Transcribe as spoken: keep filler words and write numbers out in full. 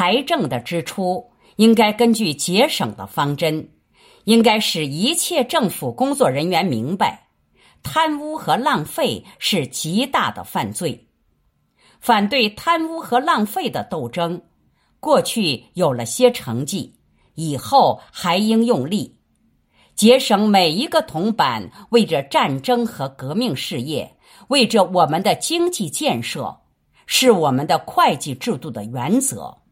财政的支出应该根据节省的方针，应该使一切政府工作人员明白，贪污和浪费是极大的犯罪。反对贪污和浪费的斗争，过去有了些成绩，以后还应用力。节省每一个铜板，为着战争和革命事业，为着我们的经济建设，是我们的会计制度的原则。